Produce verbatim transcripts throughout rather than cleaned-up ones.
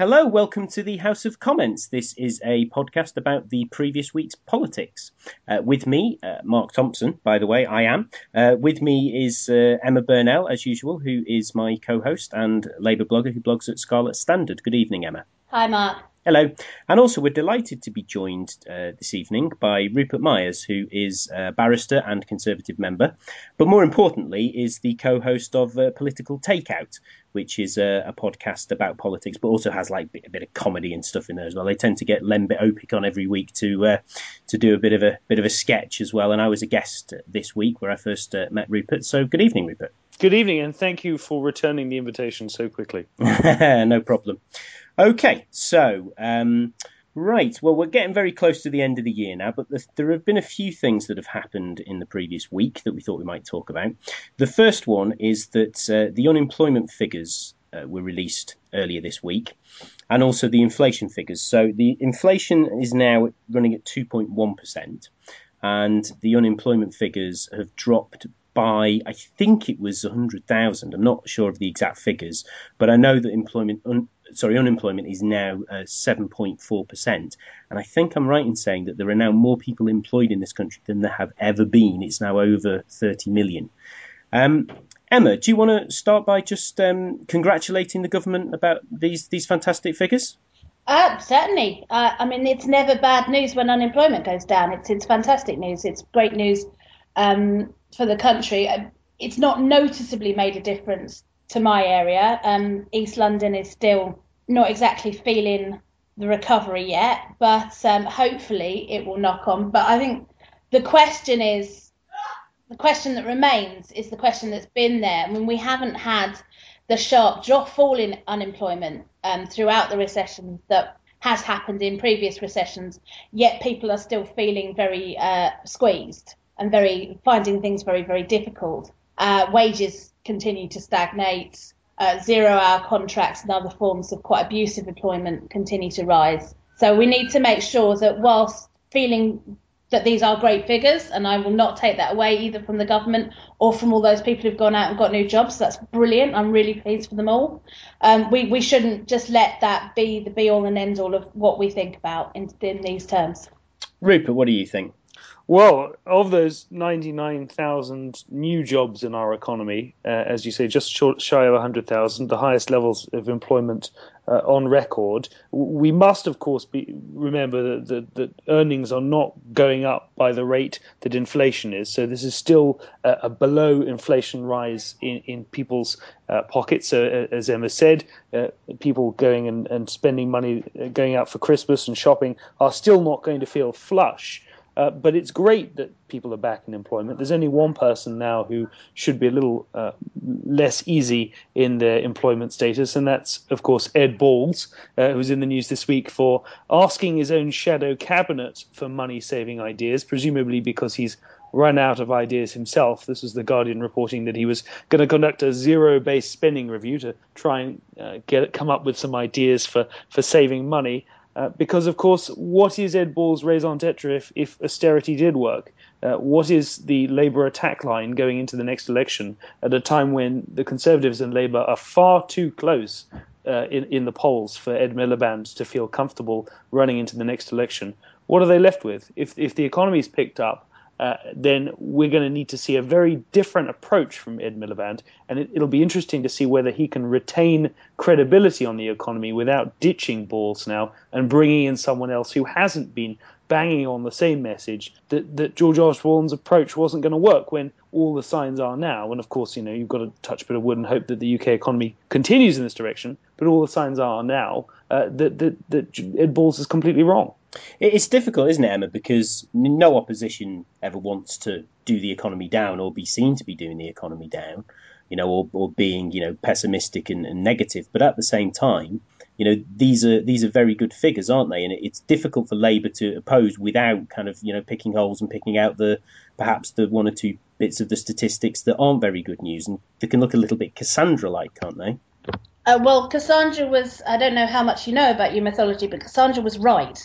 hello, welcome to the House of Comments. This is a podcast about the previous week's politics. Uh, with me, uh, Mark Thompson, by the way, I am. Uh, with me is uh, Emma Burnell, as usual, who is my co-host and Labour blogger who blogs at Scarlet Standard. Good evening, Emma. Hi, Mark. Hello. And also we're delighted to be joined uh, this evening by Rupert Myers, who is a barrister and Conservative member, but more importantly is the co-host of uh, Political Takeout, which is a, a podcast about politics, but also has like a bit of comedy and stuff in there as well. They tend to get Lembit Opik on every week to uh, to do a bit of a bit of a sketch as well. And I was a guest this week where I first uh, met Rupert. So good evening, Rupert. Good evening, and thank you for returning the invitation so quickly. No problem. Okay, so, um, right, well, we're getting very close to the end of the year now, but the, there have been a few things that have happened in the previous week that we thought we might talk about. The first one is that uh, the unemployment figures uh, were released earlier this week, and also the inflation figures. So the inflation is now running at two point one percent, and the unemployment figures have dropped by, I think it was one hundred thousand. I'm not sure of the exact figures, but I know that employment, un, sorry, unemployment is now uh, seven point four percent. And I think I'm right in saying that there are now more people employed in this country than there have ever been. It's now over thirty million. Um, Emma, do you want to start by just um, congratulating the government about these, these fantastic figures? Uh, certainly. Uh, I mean, it's never bad news when unemployment goes down. It's, it's fantastic news. It's great news um, for the country. It's not noticeably made a difference to my area. Um, East London is still not exactly feeling the recovery yet, but um, hopefully it will knock on. But I think the question is, the question that remains is the question that's been there. I mean, we haven't had the sharp drop fall in unemployment um, throughout the recession that has happened in previous recessions, yet people are still feeling very uh, squeezed and very finding things very, very difficult. Uh, wages continue to stagnate. Uh, zero-hour contracts and other forms of quite abusive employment continue to rise. So we need to make sure that whilst feeling that these are great figures, and I will not take that away either from the government or from all those people who've gone out and got new jobs. That's brilliant. I'm really pleased for them all. Um, we, we shouldn't just let that be the be-all and end-all of what we think about in, in these terms. Rupert, what do you think? Well, of those ninety-nine thousand new jobs in our economy, uh, as you say, just short, shy of one hundred thousand, the highest levels of employment uh, on record, we must, of course, be, remember that, that, that earnings are not going up by the rate that inflation is. So this is still a, a below inflation rise in, in people's uh, pockets. So, uh, as Emma said, uh, people going and, and spending money, uh, going out for Christmas and shopping are still not going to feel flush. Uh, but it's great that people are back in employment. There's only one person now who should be a little uh, less easy in their employment status, and that's, of course, Ed Balls, uh, who's in the news this week for asking his own shadow cabinet for money-saving ideas, presumably because he's run out of ideas himself. This is The Guardian reporting that he was going to conduct a zero-based spending review to try and uh, get come up with some ideas for, for saving money. Uh, because, of course, what is Ed Balls' raison d'etre if, if austerity did work? Uh, what is the Labour attack line going into the next election at a time when the Conservatives and Labour are far too close uh, in, in the polls for Ed Miliband to feel comfortable running into the next election? What are they left with? If, if the economy's picked up, Uh, then we're going to need to see a very different approach from Ed Miliband, and it, it'll be interesting to see whether he can retain credibility on the economy without ditching Balls now and bringing in someone else who hasn't been banging on the same message that, that George Osborne's approach wasn't going to work when all the signs are now. And of course, you know, you've got to touch a bit of wood and hope that the U K economy continues in this direction, but all the signs are now uh, that, that, that Ed Balls is completely wrong. It's difficult, isn't it, Emma, because no opposition ever wants to do the economy down or be seen to be doing the economy down, you know, or, or being, you know, pessimistic and, and negative. But at the same time, you know, these are these are very good figures, aren't they? And it's difficult for Labour to oppose without kind of, you know, picking holes and picking out the perhaps the one or two bits of the statistics that aren't very good news. And they can look a little bit Cassandra-like, can't they? Uh, well, Cassandra was, I don't know how much you know about your mythology, but Cassandra was right.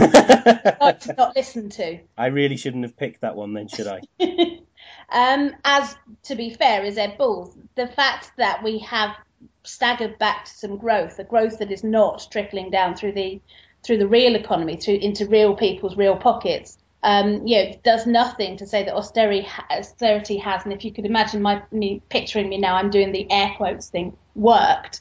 Right to not listen to. I really shouldn't have picked that one then, should I? um, as, to be fair, is Ed Balls. The fact that we have staggered back to some growth, a growth that is not trickling down through the through the real economy, through into real people's real pockets, um, you know, does nothing to say that austerity austerity has. And if you could imagine my me picturing me now, I'm doing the air quotes thing, worked.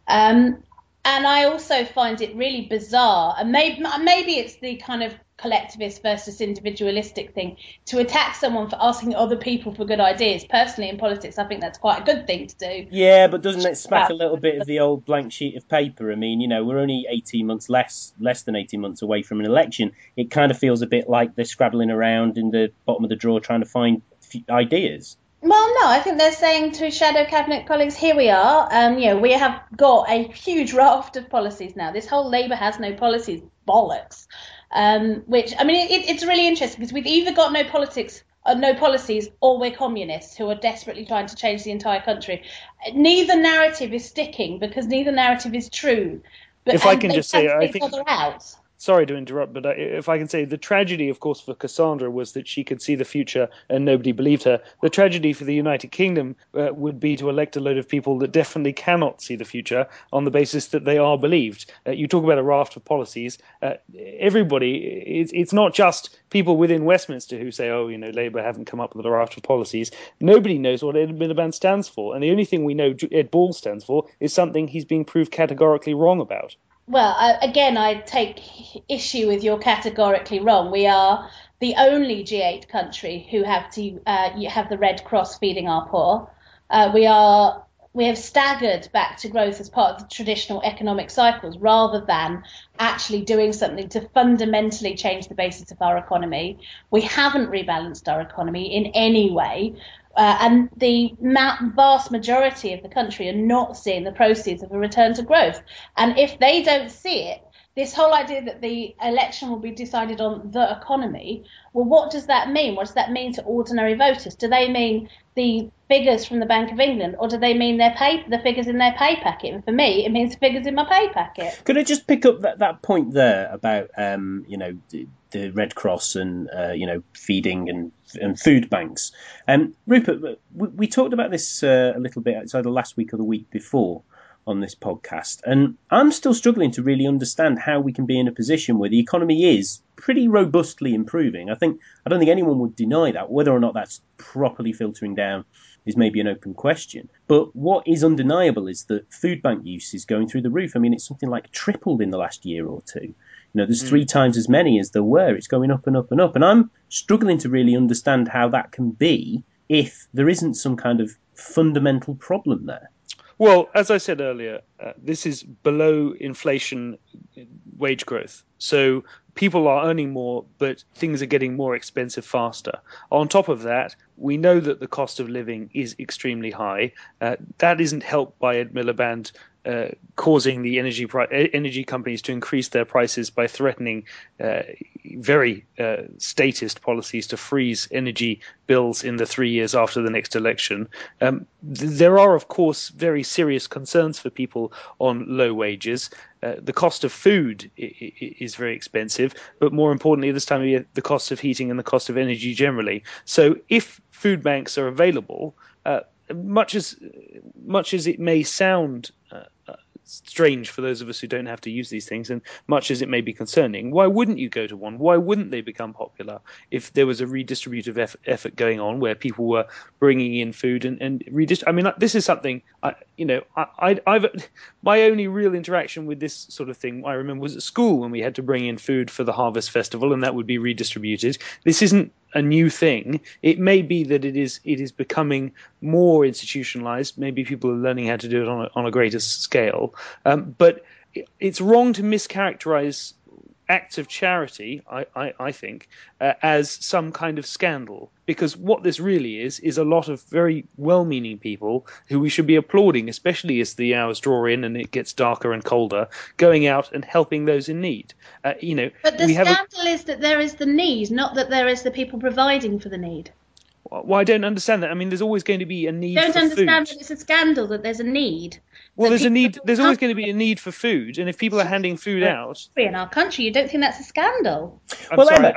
Um, and I also find it really bizarre, and maybe maybe it's the kind of collectivist versus individualistic thing, to attack someone for asking other people for good ideas. Personally, in politics, I think that's quite a good thing to do. Yeah, but doesn't it smack a little bit of the old blank sheet of paper? I mean, you know, we're only eighteen months less, less than eighteen months away from an election. It kind of feels a bit like they're scrabbling around in the bottom of the drawer trying to find ideas. Well, no, I think they're saying to shadow cabinet colleagues, here we are. Um, you know, we have got a huge raft of policies now. This whole Labour has no policies bollocks. Um, which, I mean, it, it's really interesting because we've either got no politics, uh, no policies, or we're communists who are desperately trying to change the entire country. Neither narrative is sticking because neither narrative is true. But if I can just say, I think. Out. Sorry to interrupt, but if I can say, the tragedy, of course, for Cassandra was that she could see the future and nobody believed her. The tragedy for the United Kingdom uh, would be to elect a load of people that definitely cannot see the future on the basis that they are believed. Uh, you talk about a raft of policies. Uh, everybody, it's, it's not just people within Westminster who say, oh, you know, Labour haven't come up with a raft of policies. Nobody knows what Ed Miliband stands for. And the only thing we know Ed Balls stands for is something he's being proved categorically wrong about. Well, I, again, I take issue with your categorically wrong. We are the only G eight country who have to uh, have the Red Cross feeding our poor. Uh, we are we have staggered back to growth as part of the traditional economic cycles rather than actually doing something to fundamentally change the basis of our economy. We haven't rebalanced our economy in any way. Uh, and the ma- vast majority of the country are not seeing the proceeds of a return to growth. And if they don't see it, this whole idea that the election will be decided on the economy, well, what does that mean? What does that mean to ordinary voters? Do they mean the figures from the Bank of England, or do they mean their pay, the figures in their pay packet? And for me, it means the figures in my pay packet. Could I just pick up that, that point there about, um, you know, the, the Red Cross and, uh, you know, feeding and and food banks? Um, Rupert, we, we talked about this uh, a little bit outside the last week or the week before on this podcast, and I'm still struggling to really understand how we can be in a position where the economy is pretty robustly improving. I think I don't think anyone would deny that. Whether or not that's properly filtering down is maybe an open question. But what is undeniable is that food bank use is going through the roof. I mean, it's something like tripled in the last year or two. You know, there's three mm. times as many as there were. It's going up and up and up. And I'm struggling to really understand how that can be if there isn't some kind of fundamental problem there. Well, as I said earlier, uh, this is below inflation wage growth. So people are earning more, but things are getting more expensive faster. On top of that, we know that the cost of living is extremely high. Uh, that isn't helped by Ed Miliband uh, causing the energy pri- energy companies to increase their prices by threatening uh, very uh, statist policies to freeze energy bills in the three years after the next election. Um, th- there are, of course, very serious concerns for people on low wages. Uh, the cost of food I- I- is very expensive, but more importantly, this time of year, the cost of heating and the cost of energy generally. So if food banks are available, uh, much as much as it may sound uh, uh, strange for those of us who don't have to use these things, and much as it may be concerning, why wouldn't you go to one? Why wouldn't they become popular if there was a redistributive eff- effort going on where people were bringing in food and, and redist- I mean, this is something, I, you know, I, I, I've my only real interaction with this sort of thing, I remember, was at school when we had to bring in food for the Harvest Festival and that would be redistributed. This isn't a new thing. It may be that it is it is becoming more institutionalized. Maybe people are learning how to do it on a, on a greater scale. Um, but it, it's wrong to mischaracterize acts of charity, I, I, I think, uh, as some kind of scandal. Because what this really is, is a lot of very well-meaning people who we should be applauding, especially as the hours draw in and it gets darker and colder, going out and helping those in need. Uh, you know, but the we scandal have a... is that there is the need, not that there is the people providing for the need. Well, I don't understand that. I mean, there's always going to be a need for food. Don't understand that it's a scandal that there's a need. Well, there's a need. There's always going to be a need for food, and if people are handing food out in our country, you don't think that's a scandal? I'm well, sorry, Emma, I didn't.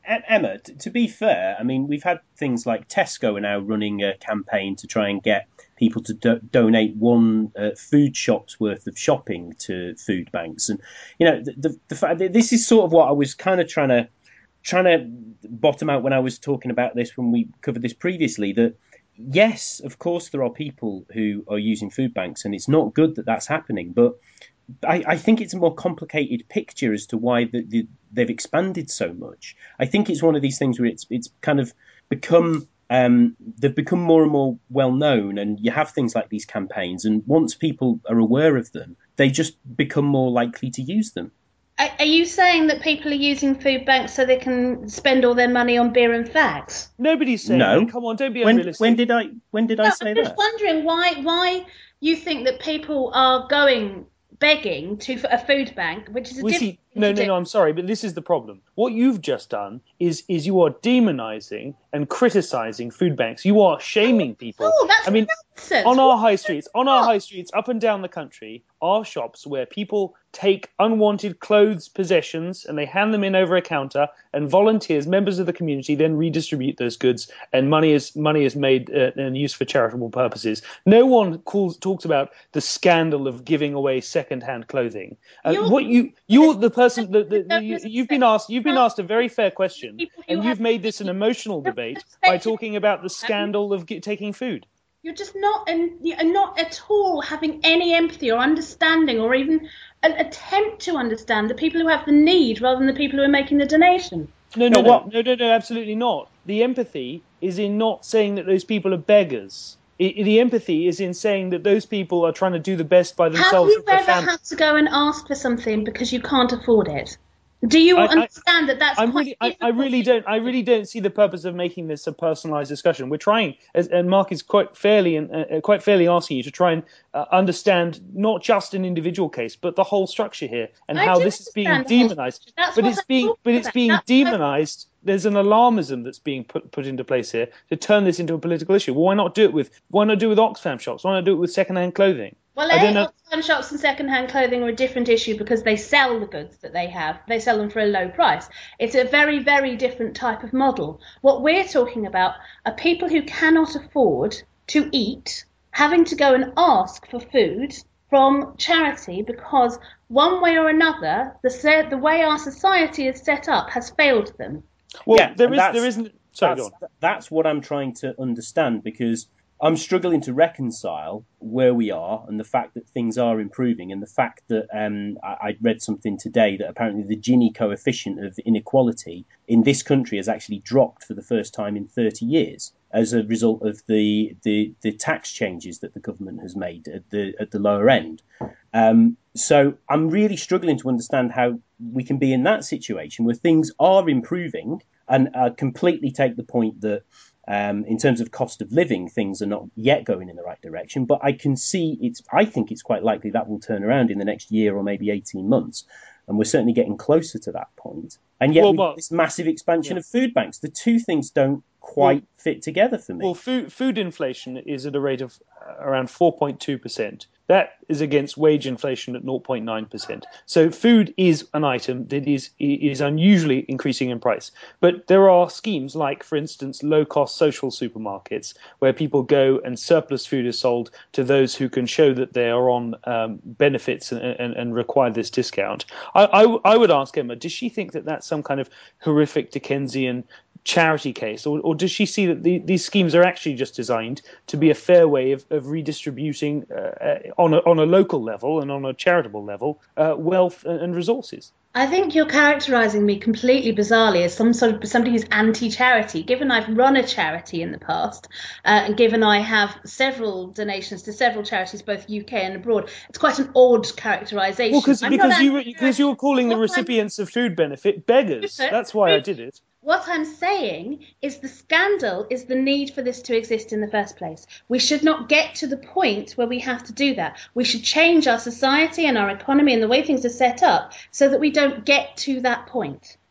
Emma, t- to be fair, I mean, we've had things like Tesco are now running a campaign to try and get people to do- donate one uh, food shop's worth of shopping to food banks, and you know, the, the, the fact that this is sort of what I was kind of trying to trying to bottom out when I was talking about this when we covered this previously. That yes, of course, there are people who are using food banks, and it's not good that that's happening, but I, I think it's a more complicated picture as to why the, the, they've expanded so much. I think it's one of these things where it's it's kind of become um, they've become more and more well known, and you have things like these campaigns, and once people are aware of them, they just become more likely to use them. Are, are you saying that people are using food banks so they can spend all their money on beer and fags? Nobody's saying No. that. Come on, don't be When unrealistic. when did I when did I No, say I'm just that? wondering why why you think that people are going begging to a food bank, which is a We different see, thing no, to no, do. no. I'm sorry, but this is the problem. What you've just done is is you are demonising and criticising food banks. You are shaming people. Oh, that's I mean, nonsense. on our What? high streets, on our high streets, up and down the country, are shops where people take unwanted clothes possessions and they hand them in over a counter, and volunteers, members of the community, then redistribute those goods, and money is money is made uh, and used for charitable purposes. No one calls, talks about the scandal of giving away second-hand clothing. Uh, You're- what you you're the person that the, the, you, Don't you've been asked you've been asked a very fair question, People who and have- you've made this an emotional debate by talking about the scandal of get, taking food. You're just not, and you're not at all having any empathy or understanding, or even an attempt to understand the people who have the need, rather than the people who are making the donation. No, No, no, no, what- no, no, no, absolutely not. The empathy is in not saying that those people are beggars. I, the empathy is in saying that those people are trying to do the best by Have themselves you and for their ever family. had to go and ask for something because you can't afford it? Do you I- I- understand that that's I'm quite really, I, I difficult? really don't, I really don't see the purpose of making this a personalised discussion. We're trying, as, and Mark is quite fairly, and uh, quite fairly asking you to try and uh, understand not just an individual case, but the whole structure here and I how do this is being understand the whole demonised. structure. That's But what it's I'm being, talking but it's about. being That's why- demonised. There's an alarmism that's being put put into place here to turn this into a political issue. Well, why not do it with, why not do it with Oxfam shops? Why not do it with second-hand clothing? Well, I don't A, know. Oxfam shops and second-hand clothing are a different issue because they sell the goods that they have. They sell them for a low price. It's a very, very different type of model. What we're talking about are people who cannot afford to eat, having to go and ask for food from charity because one way or another, the, the way our society is set up has failed them. Well, Yeah, there and is, that's- there isn't. Sorry, go that's, on. that's what I'm trying to understand, because I'm struggling to reconcile where we are and the fact that things are improving, and the fact that um, I, I read something today that apparently the Gini coefficient of inequality in this country has actually dropped for the first time in thirty years as a result of the, the, the tax changes that the government has made at the at the lower end. Um, so I'm really struggling to understand how we can be in that situation where things are improving, and I completely take the point that um, in terms of cost of living, things are not yet going in the right direction. But I can see it's, I think it's quite likely that will turn around in the next year or maybe eighteen months. And we're certainly getting closer to that point. And yet, Well, we've well, got this massive expansion yeah. of food banks. The two things don't quite Well, fit together for me. Well, food, food inflation is at a rate of uh, around four point two percent. That is against wage inflation at zero point nine percent. So food is an item that is is unusually increasing in price. But there are schemes like, for instance, low-cost social supermarkets where people go and surplus food is sold to those who can show that they are on um, benefits and, and, and require this discount. I, I, I would ask Emma, does she think that that's some kind of horrific Dickensian charity case, or, or does she see that the, these schemes are actually just designed to be a fair way of, of redistributing uh, on, a, on a local level and on a charitable level uh, wealth and resources? I think you're characterising me completely bizarrely as some sort of somebody who's anti-charity. Given I've run a charity in the past, uh, and given I have several donations to several charities, both U K and abroad, it's quite an odd characterisation. Well, because I'm because not you anti-charity. because you were calling the What I'm- recipients of food benefit beggars. Rupert, That's why I Rupert, did it. What I'm saying is the scandal is the need for this to exist in the first place. We should not get to the point where we have to do that. We should change our society and our economy and the way things are set up so that we don't get to that point.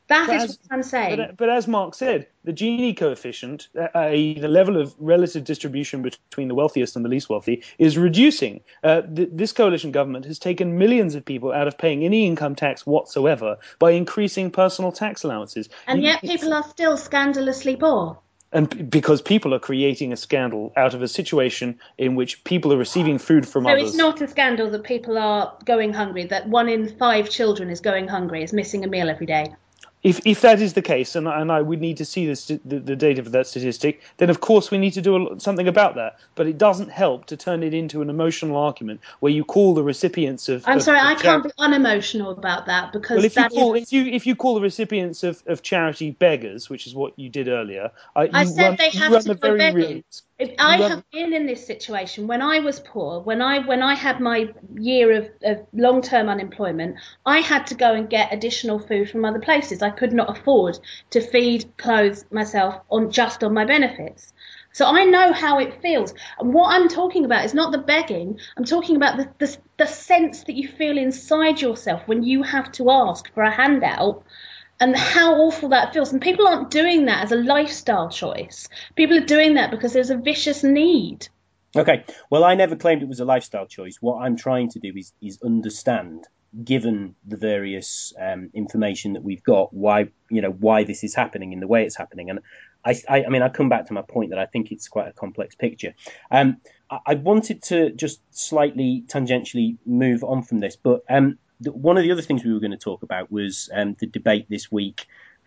That But is as, what I'm saying. but, but as Mark said, the Gini coefficient, that is, the level of relative distribution between the wealthiest and the least wealthy, is reducing. Uh, th- this coalition government has taken millions of people out of paying any income tax whatsoever by increasing personal tax allowances. And You- yet people are still scandalously poor. And p- because people are creating a scandal out of a situation in which people are receiving food from So others. it's not a scandal that people are going hungry, that one in five children is going hungry, is missing a meal every day. If if that is the case, and, and I would need to see the, the, the data for that statistic, then of course we need to do a, something about that. But it doesn't help to turn it into an emotional argument where you call the recipients of. I'm of, sorry, of I char- can't be unemotional about that because Well, if you that call is. if you if you call the recipients of, of charity beggars, which is what you did earlier, uh, you I said run, they you have run to the go very begging. real risk. If I You run- have been in this situation when I was poor, when I when I had my year of, of long-term unemployment, I had to go and get additional food from other places. I could not afford to feed, clothe myself on just on my benefits. So I know how it feels. And what I'm talking about is not the begging. I'm talking about the, the, the sense that you feel inside yourself when you have to ask for a handout and how awful that feels. And people aren't doing that as a lifestyle choice. People are doing that because there's a vicious need. Okay, well, I never claimed it was a lifestyle choice. What I'm trying to do is is understand, given the various um, information that we've got, why you know why this is happening in the way it's happening. And I, I, I mean, I come back to my point that I think it's quite a complex picture. Um, I, I wanted to just slightly tangentially move on from this, but um, the, one of the other things we were going to talk about was um, the debate this week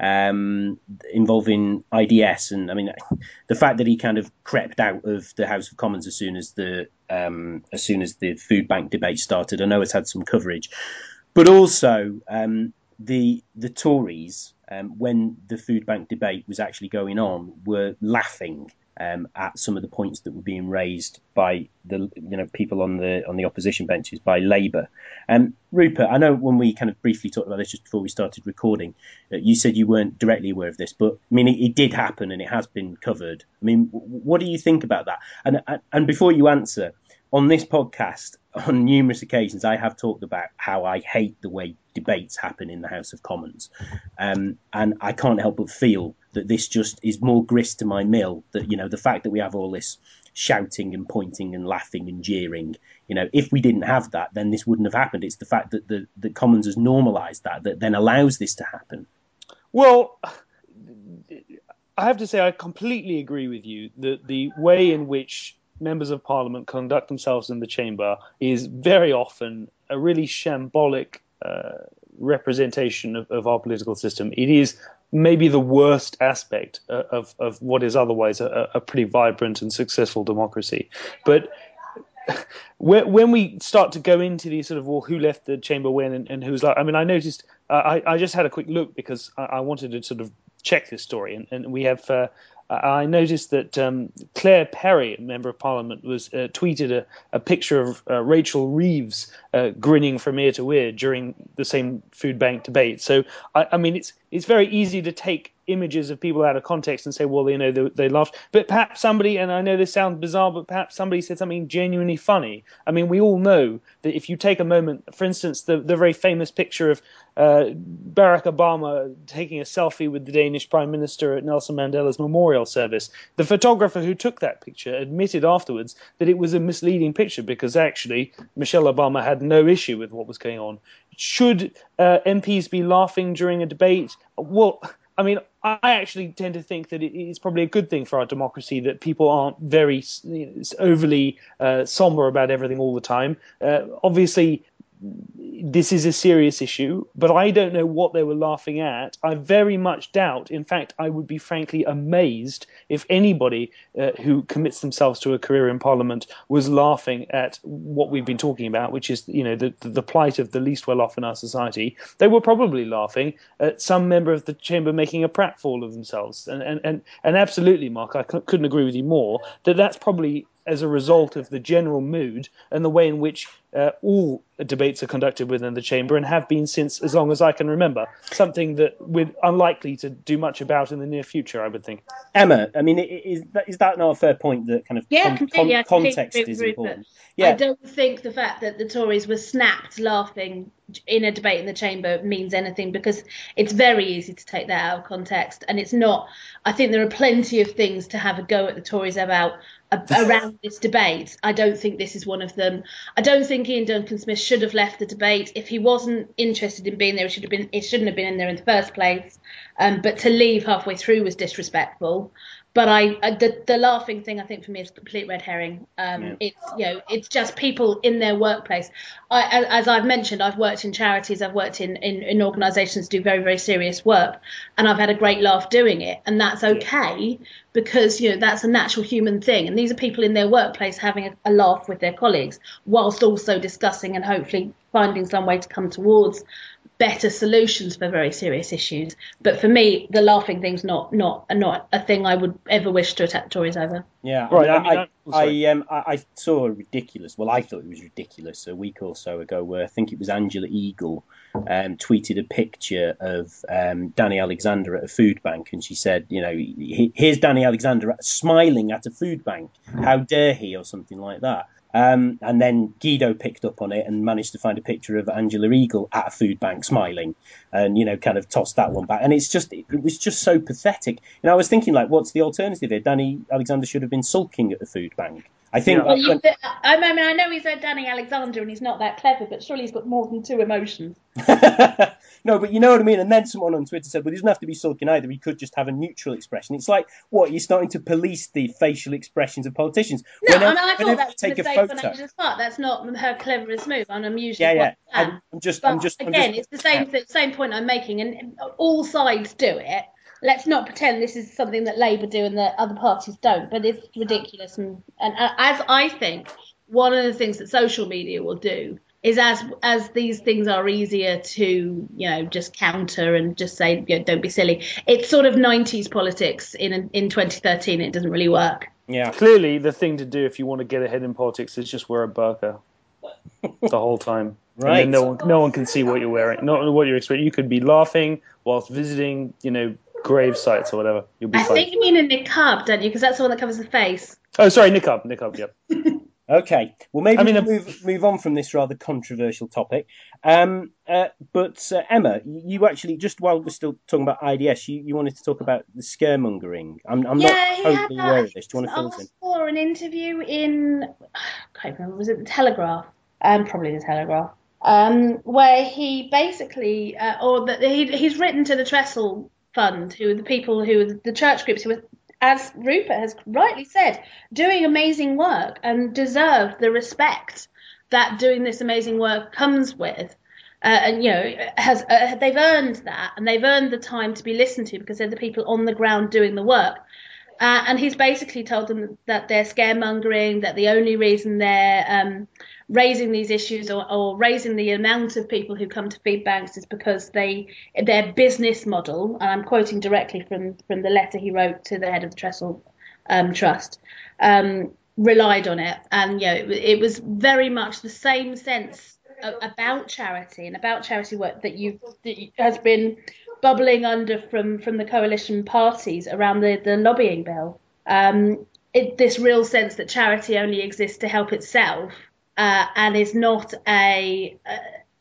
um, involving I D S, and I mean the fact that he kind of crept out of the House of Commons as soon as the um, as soon as the food bank debate started. I know it's had some coverage, but also um, the the Tories, um, when the food bank debate was actually going on, were laughing um, at some of the points that were being raised by the you know people on the on the opposition benches by Labour. Um, Rupert, I know when we kind of briefly talked about this just before we started recording, uh, you said you weren't directly aware of this, but I mean it, it did happen and it has been covered. I mean, w- what do you think about that? And and before you answer, on this podcast, on numerous occasions, I have talked about how I hate the way debates happen in the House of Commons. Um, and I can't help but feel that this just is more grist to my mill, that, you know, the fact that we have all this shouting and pointing and laughing and jeering, you know, if we didn't have that, then this wouldn't have happened. It's the fact that the, the Commons has normalised that, that then allows this to happen. Well, I have to say I completely agree with you that the way in which members of parliament conduct themselves in the chamber is very often a really shambolic uh, representation of, of our political system. It is maybe the worst aspect of, of what is otherwise a, a pretty vibrant and successful democracy. But when we start to go into these sort of, well, who left the chamber when and, and who's like, I mean, I noticed, uh, I, I just had a quick look because I, I wanted to sort of check this story. And, and we have, uh, I noticed that um, Claire Perry, a member of parliament, was uh, tweeted a, a picture of uh, Rachel Reeves uh, grinning from ear to ear during the same food bank debate. So, I, I mean, it's it's very easy to take images of people out of context and say, well, you know, they, they laughed. But perhaps somebody, and I know this sounds bizarre, but perhaps somebody said something genuinely funny. I mean, we all know that if you take a moment, for instance, the, the very famous picture of uh, Barack Obama taking a selfie with the Danish Prime Minister at Nelson Mandela's memorial service, the photographer who took that picture admitted afterwards that it was a misleading picture because actually Michelle Obama had no issue with what was going on. Should uh, M Ps be laughing during a debate? Well, I mean, I actually tend to think that it's probably a good thing for our democracy that people aren't very you know, overly uh, somber about everything all the time. Uh, obviously, this is a serious issue, but I don't know what they were laughing at. I very much doubt. In fact, I would be frankly amazed if anybody uh, who commits themselves to a career in Parliament was laughing at what we've been talking about, which is, you know, the, the plight of the least well-off in our society. They were probably laughing at some member of the chamber making a pratfall of themselves. And and, and, and absolutely, Mark, I c- couldn't agree with you more, that that's probably as a result of the general mood and the way in which uh, all debates are conducted within the chamber and have been since as long as I can remember. Something that we're unlikely to do much about in the near future, I would think. Emma, I mean, is that, is that not a fair point that kind of Yeah, con- completely. con- I completely context agree is with important? Rupert. Yeah. I don't think the fact that the Tories were snapped laughing in a debate in the chamber means anything, because it's very easy to take that out of context, and it's not. I think there are plenty of things to have a go at the Tories about uh, around this debate. I don't think this is one of them. I don't think Ian Duncan Smith should have left the debate. If he wasn't interested in being there, it should have been. It shouldn't have been in there in the first place. Um, but to leave halfway through was disrespectful. But I, I the, the laughing thing, I think for me is a complete red herring. Um, Yeah. It's you know, it's just people in their workplace. I, as I've mentioned, I've worked in charities, I've worked in, in, in organisations that do very, very serious work, and I've had a great laugh doing it, and that's okay because you know that's a natural human thing. And these are people in their workplace having a, a laugh with their colleagues, whilst also discussing and hopefully finding some way to come towards better solutions for very serious issues. But for me, the laughing thing's not not not a thing I would ever wish to attack Tories over. Yeah, Right, I, I mean, I, I- oh, sorry. I, um, I, I saw a ridiculous. Well, I thought it was ridiculous a week or so ago, where I think it was Angela Eagle um, tweeted a picture of um, Danny Alexander at a food bank, and she said, you know, "He- here's Danny Alexander smiling at a food bank. How dare he?" or something like that. Um, and then Guido picked up on it and managed to find a picture of Angela Eagle at a food bank smiling, and you know, kind of tossed that one back. And it's just, it was just so pathetic. And I was thinking, like, what's the alternative here? Danny Alexander should have been sulking at the food bank. I think. Yeah. Well, you, when- I mean, I know he's a Danny Alexander and he's not that clever, but surely he's got more than two emotions. No, but you know what I mean. And then someone on Twitter said, "Well, he doesn't have to be sulking either. He could just have a neutral expression." It's like, what? You're starting to police the facial expressions of politicians. No, Whenever, I mean, I thought whenever that you was a take a mistake on photo, Angela's part. That's not her cleverest move, and I'm usually yeah, yeah. quite a fan. I'm, I'm just, But I'm just, I'm again, just, it's the same th- same point I'm making, and all sides do it. Let's not pretend this is something that Labour do and that other parties don't. But it's ridiculous, and and uh, as I think, one of the things that social media will do is as as these things are easier to you know just counter and just say you know, don't be silly. It's sort of nineties politics in in twenty thirteen. It doesn't really work. yeah. Clearly, the thing to do if you want to get ahead in politics is just wear a burqa the whole time. Right. And then no one, no one can see what you're wearing, not what you're expecting. You could be laughing whilst visiting, you know, grave sites or whatever. You'll be I fine. think you mean a niqab, don't you? Because that's the one that covers the face. Oh, sorry, niqab, niqab, yep. Okay, well, maybe I mean, we'll a- move move on from this rather controversial topic. Um, uh, but uh, Emma, you actually, just while we're still talking about I D S, you, you wanted to talk about the scaremongering. I'm I'm yeah, not he totally had aware that. of this. Do you want to fill us in? Asked for an interview in, I can't remember, was it the Telegraph? Um, probably the Telegraph. Um, where he basically, uh, or that he he's written to the Trestle Fund, who are the people who are the church groups who are, as Rupert has rightly said, doing amazing work and deserve the respect that doing this amazing work comes with. Uh, and you know, has uh, they've earned that, and they've earned the time to be listened to because they're the people on the ground doing the work. Uh, and he's basically told them that they're scaremongering, that the only reason they're um, raising these issues or, or raising the amount of people who come to feed banks is because they their business model, and I'm quoting directly from, from the letter he wrote to the head of the Trestle um, Trust, um, relied on it. And you know, it, it was very much the same sense about charity and about charity work that you that has been bubbling under from from the coalition parties around the the lobbying bill. Um, it, this real sense that charity only exists to help itself uh, and is not a, a,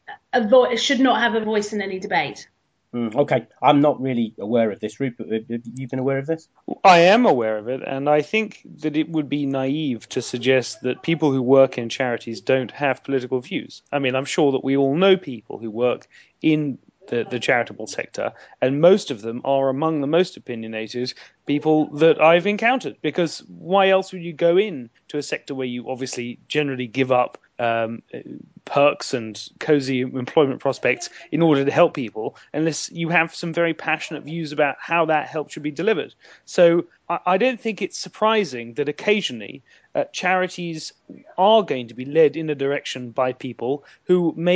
a vo- should not have a voice in any debate. Mm, okay, I'm not really aware of this. Rupert, have you been aware of this? I am aware of it, and I think that it would be naive to suggest that people who work in charities don't have political views. I mean, I'm sure that we all know people who work in the, the charitable sector, and most of them are among the most opinionated people that I've encountered, because why else would you go in to a sector where you obviously generally give up um, perks and cozy employment prospects in order to help people, unless you have some very passionate views about how that help should be delivered. So I, I don't think it's surprising that occasionally uh, charities are going to be led in a direction by people who may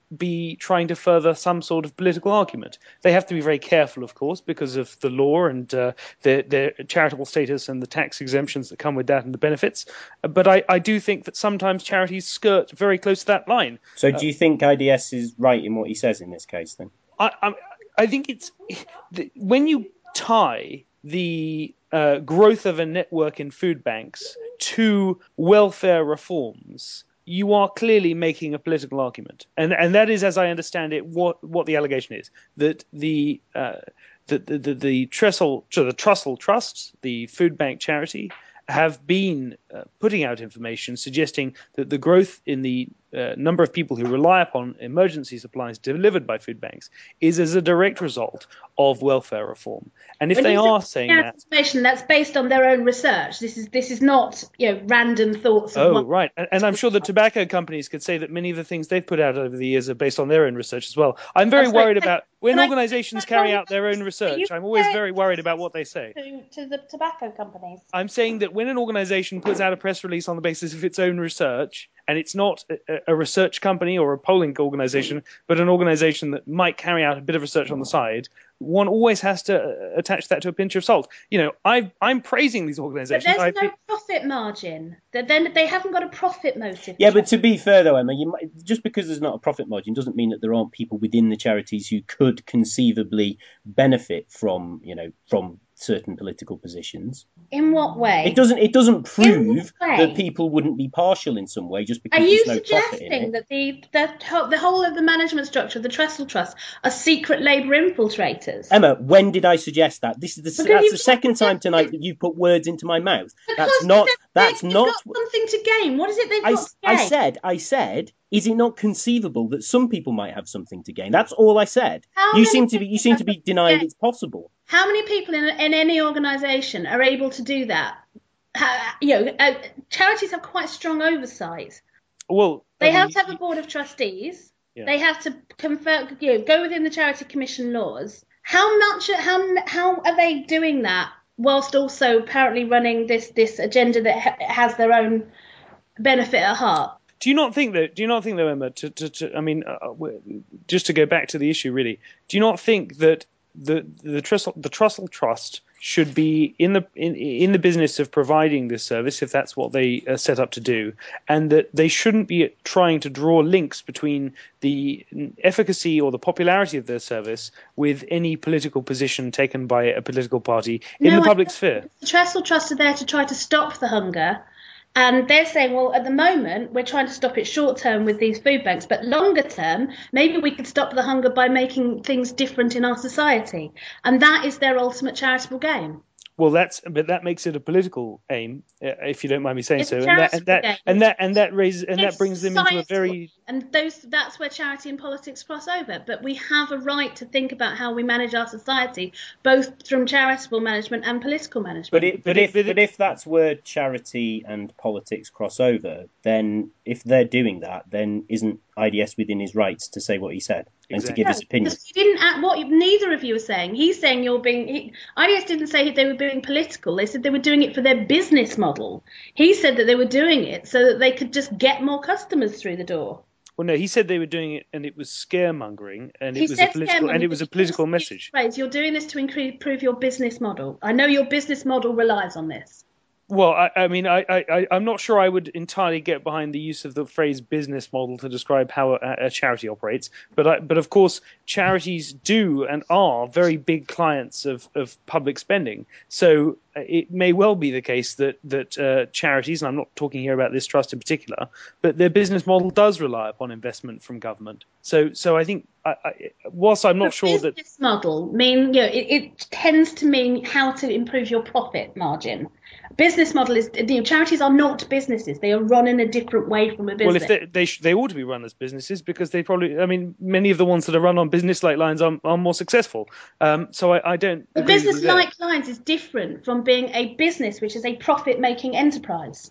be trying to further some sort of political argument. They have to be very careful, of course, because of the law and uh, their, their charitable status and the tax exemptions that come with that and the benefits. But I, I do think that sometimes charities skirt very close to that line. So do you think I D S is right in what he says in this case, then? I, I, I think it's when you tie the uh, growth of a network in food banks to welfare reforms, you are clearly making a political argument, and and that is, as I understand it, what what the allegation is, that the uh, the, the the the Trestle, so the Trussell Trust, the food bank charity, have been uh, putting out information suggesting that the growth in the uh, number of people who rely upon emergency supplies delivered by food banks is as a direct result of welfare reform. And if when they are saying that, information that's based on their own research, this is this is not you know random thoughts. Of oh one... right, and, and I'm sure the tobacco companies could say that many of the things they've put out over the years are based on their own research as well. I'm very That's worried right. about when Can I- organisations can I- carry out their own research. I'm always very worried about what they say. To, to the tobacco companies. I'm saying that when an organisation puts out a press release on the basis of its own research, and it's not a, a research company or a polling organisation, but an organisation that might carry out a bit of research on the side, one always has to attach that to a pinch of salt. You know, I, I'm praising these But organisations. there's I, no profit margin. That then they haven't got a profit motive. Yeah, but to be fair though, Emma, you might, just because there's not a profit margin doesn't mean that there aren't people within the charities who could conceivably benefit from, you know, from certain political positions. In what way? It doesn't. It doesn't prove way? that people wouldn't be partial in some way just because Are you there's no profit in suggesting it. that the, the the whole of the management structure of the Trestle Trust are secret Labour infiltrators? Emma, when did I suggest that? This is the Because that's you've the second suggested- time tonight that you put words into my mouth. Because That's not. they've- That's they've not. got something to gain. What is it they've I, got to I gain? said. I said. Is it not conceivable that some people might have something to gain? That's all I said. How You many seem to be. You people seem have to be something to denying gain? it's possible. How many people in, in any organisation are able to do that? Ha, you know, uh, charities have quite strong oversight. well, They I mean, have to have a board of trustees. Yeah. They have to confer, you know, go within the Charity Commission laws. How much? How how are they doing that whilst also apparently running this this agenda that ha- has their own benefit at heart? Do you not think that? Do you not think, though, Emma? To, to, to I mean, uh, just to go back to the issue, really, do you not think that the the Trussell the Trussell Trust should be in the in, in the business of providing this service, if that's what they are set up to do, and that they shouldn't be trying to draw links between the efficacy or the popularity of their service with any political position taken by a political party in No, the I public don't. sphere? The Trestle Trust are there to try to stop the hunger. And they're saying, well, at the moment, we're trying to stop it short term with these food banks, but longer term, maybe we could stop the hunger by making things different in our society. And that is their ultimate charitable game. Well, that's but that makes it a political aim, uh, if you don't mind me saying It's so, a and that and charitable that game. and that and that raises and that It's brings them into a societal. very And those that's where charity and politics cross over. But we have a right to think about how we manage our society, both from charitable management and political management. But, it, but, But if it- but it- but if that's where charity and politics cross over, then if they're doing that, then isn't I D S within his rights to say what he said and to Exactly. give his opinion? Because you didn't act, what neither of you are saying. He's saying you're being. He, I D S didn't say they were being political. They said they were doing it for their business model. He said that they were doing it so that they could just get more customers through the door. well, no, he said they were doing it, and it was scaremongering, and He it was said a political, scaremongering, and it was a but he political also used message. the phrase, you're doing this to incre- improve your business model. I know your business model relies on this. Well, I, I mean, I, I, I'm not sure I would entirely get behind the use of the phrase business model to describe how a, a charity operates. But, I, but of course, charities do and are very big clients of, of public spending. So it may well be the case that, that uh, charities, and I'm not talking here about this trust in particular, but their business model does rely upon investment from government. So, so I think, I, I, whilst I'm not The sure that... business model mean, you know, it, it tends to mean how to improve your profit margin. Business model is, you know, charities are not businesses. They are run in a different way from a business. Well, if they they, sh- they ought to be run as businesses because they probably, I mean, many of the ones that are run on business-like lines are, are more successful. Um, so I, I don't. The agree with you there. business-like lines is different from being a business, which is a profit-making enterprise.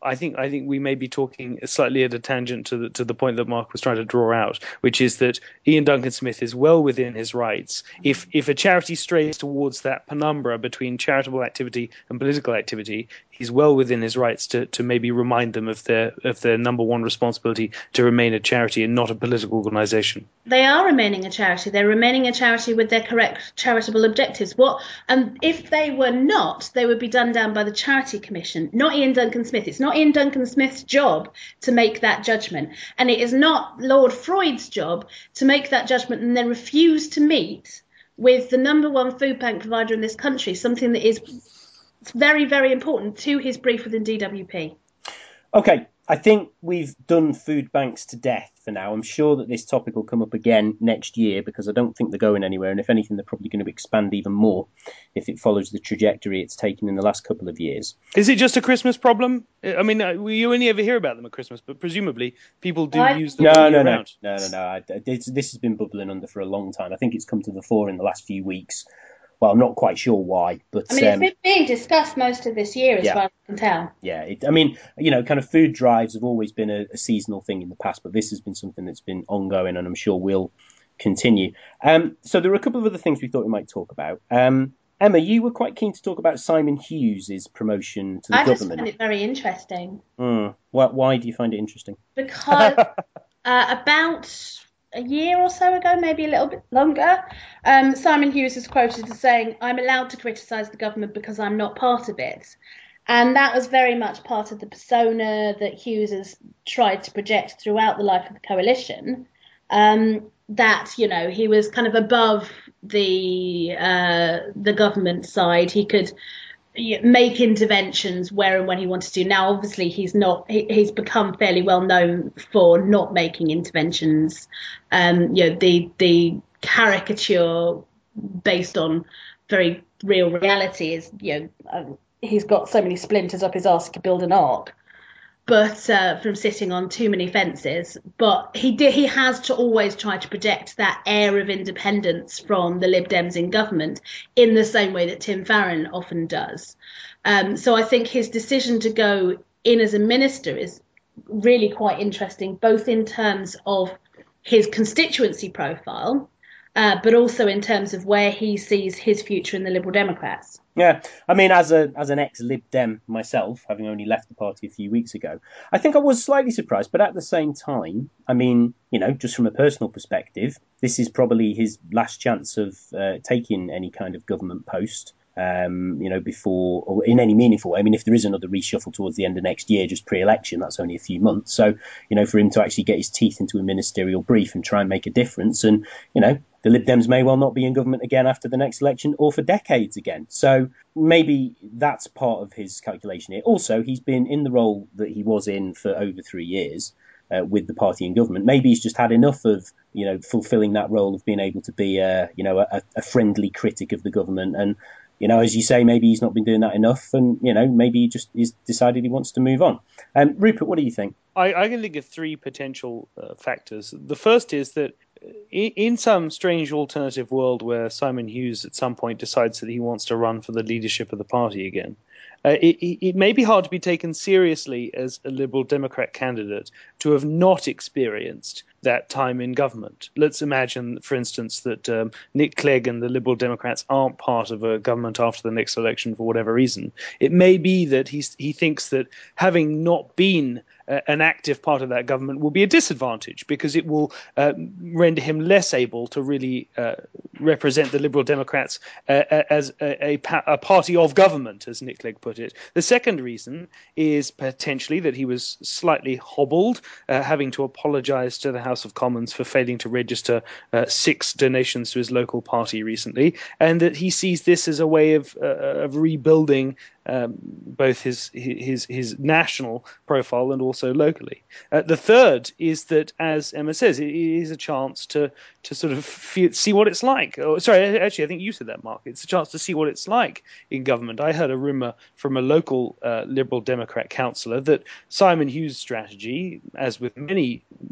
I think I think we may be talking slightly at a tangent to the to the point that Mark was trying to draw out, which is that Ian Duncan Smith is well within his rights. If if a charity strays towards that penumbra between charitable activity and political activity, he's well within his rights to, to maybe remind them of their of their number one responsibility to remain a charity and not a political organisation. They are remaining a charity. They're remaining a charity with their correct charitable objectives. What and if they were not, they would be done down by the Charity Commission, not Ian Duncan Smith. It's not Ian Duncan Smith's job to make that judgment, and it is not Lord Freud's job to make that judgment and then refuse to meet with the number one food bank provider in this country, something that is very, very important to his brief within D W P. Okay, I think we've done food banks to death for now. I'm sure that this topic will come up again next year because I don't think they're going anywhere. And if anything, they're probably going to expand even more if it follows the trajectory it's taken in the last couple of years. Is it just a Christmas problem? I mean, you only ever hear about them at Christmas, but presumably people do I... use them. No, no, no, no, no, no. I, this, this has been bubbling under for a long time. I think it's come to the fore in the last few weeks. Well, I'm not quite sure why, but I mean, it's um, been being discussed most of this year, as yeah. far as I can tell. Yeah, it, I mean, you know, kind of food drives have always been a, a seasonal thing in the past, but this has been something that's been ongoing, and I'm sure will continue. Um, so there are a couple of other things we thought we might talk about. Um, Emma, you were quite keen to talk about Simon Hughes' promotion to the I government. I just find it very interesting. Mm. Why, why do you find it interesting? Because uh, about a year or so ago, maybe a little bit longer, um, Simon Hughes is quoted as saying, "I'm allowed to criticise the government because I'm not part of it." And that was very much part of the persona that Hughes has tried to project throughout the life of the coalition, um, that, you know, he was kind of above the uh, the government side. He could make interventions where and when he wanted to. Now, obviously, he's not. He, he's become fairly well known for not making interventions. Um, you know, the the caricature based on very real reality is, you know, um, he's got so many splinters up his arse he could build an ark. But uh, from sitting on too many fences, but he did. He has to always try to project that air of independence from the Lib Dems in government, in the same way that Tim Farron often does. Um, so I think his decision to go in as a minister is really quite interesting, both in terms of his constituency profile, uh, but also in terms of where he sees his future in the Liberal Democrats. Yeah, I mean, as a as an ex-Lib Dem myself, having only left the party a few weeks ago, I think I was slightly surprised. But at the same time, I mean, you know, just from a personal perspective, this is probably his last chance of uh, taking any kind of government post, um, you know, before or in any meaningful way. I mean, if there is another reshuffle towards the end of next year, just pre-election, that's only a few months. So, you know, for him to actually get his teeth into a ministerial brief and try and make a difference, and, you know, the Lib Dems may well not be in government again after the next election or for decades again. So maybe that's part of his calculation here. Also, he's been in the role that he was in for over three years uh, with the party in government. Maybe he's just had enough of, you know, fulfilling that role of being able to be, a, you know, a, a friendly critic of the government. And, you know, as you say, maybe he's not been doing that enough. And, you know, maybe he just he's decided he wants to move on. Um, Rupert, what do you think? I, I can think of three potential uh, factors. The first is that in some strange alternative world where Simon Hughes at some point decides that he wants to run for the leadership of the party again, uh, it, it may be hard to be taken seriously as a Liberal Democrat candidate to have not experienced that time in government. Let's imagine, for instance, that um, Nick Clegg and the Liberal Democrats aren't part of a government after the next election for whatever reason. It may be that he's, he thinks that having not been uh, an active part of that government will be a disadvantage because it will uh, render him less able to really uh, represent the Liberal Democrats uh, as a, a, a party of government, as Nick Clegg put it. The second reason is potentially that he was slightly hobbled, uh, having to apologise to the House of Commons for failing to register uh, six donations to his local party recently, and that he sees this as a way of uh, of rebuilding um, both his his his national profile and also locally. Uh, the third is that, as Emma says, it is a chance to to sort of feel, see what it's like. Oh, sorry, actually, I think you said that, Mark. It's a chance to see what it's like in government. I heard a rumour from a local uh, Liberal Democrat councillor that Simon Hughes' strategy, as with many